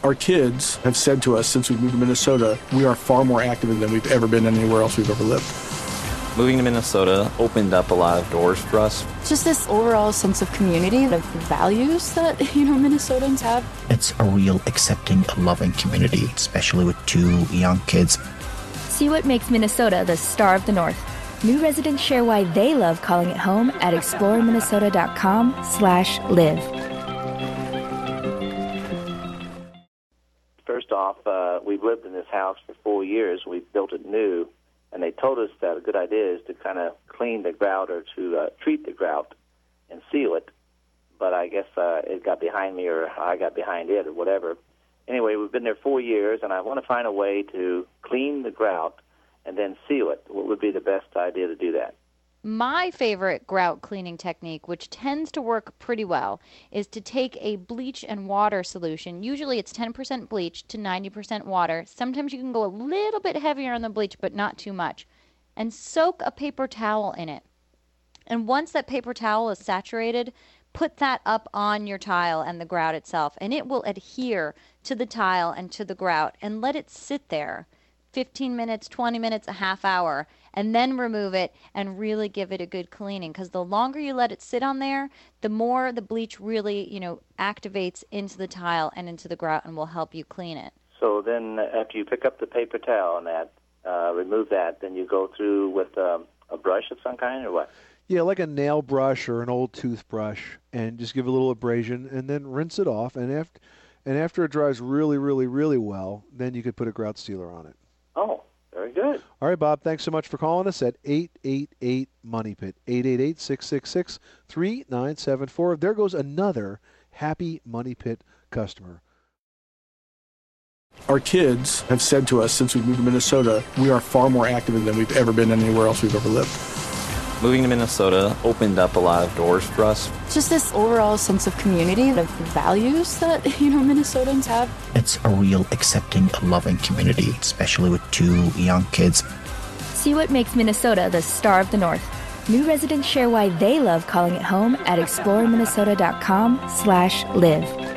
Our kids have said to us since we moved to Minnesota, we are far more active than we've ever been anywhere else we've ever lived. Moving to Minnesota opened up a lot of doors for us. Just this overall sense of community, the values that, Minnesotans have. It's a real accepting, loving community, especially with 2 young kids. See what makes Minnesota the star of the North. New residents share why they love calling it home at exploreminnesota.com/live. First off, we've lived in this house for 4 years. We've built it new, and they told us that a good idea is to kind of clean the grout or to treat the grout and seal it. But I guess it got behind me, or I got behind it, or whatever. Anyway, we've been there 4 years, and I want to find a way to clean the grout and then seal it. What would be the best idea to do that? My favorite grout cleaning technique, which tends to work pretty well, is to take a bleach and water solution. Usually it's 10% bleach to 90% water. Sometimes you can go a little bit heavier on the bleach, but not too much. And soak a paper towel in it. And once that paper towel is saturated, put that up on your tile and the grout itself, and it will adhere to the tile and to the grout, and let it sit there 15 minutes, 20 minutes, a half hour, and then remove it and really give it a good cleaning, because the longer you let it sit on there, the more the bleach really, activates into the tile and into the grout and will help you clean it. So then after you pick up the paper towel and that, remove that, then you go through with a brush of some kind, or what? Yeah, like a nail brush or an old toothbrush, and just give a little abrasion and then rinse it off. And after it dries really, really, really well, then you could put a grout sealer on it. Oh, very good. All right, Bob, thanks so much for calling us at 888-MONEY-PIT, 888-666-3974. There goes another happy Money Pit customer. Our kids have said to us since we moved to Minnesota, we are far more active than we've ever been anywhere else we've ever lived. Moving to Minnesota opened up a lot of doors for us. Just this overall sense of community, the values that, Minnesotans have. It's a real accepting, loving community, especially with 2 young kids. See what makes Minnesota the star of the North. New residents share why they love calling it home at exploreminnesota.com/live.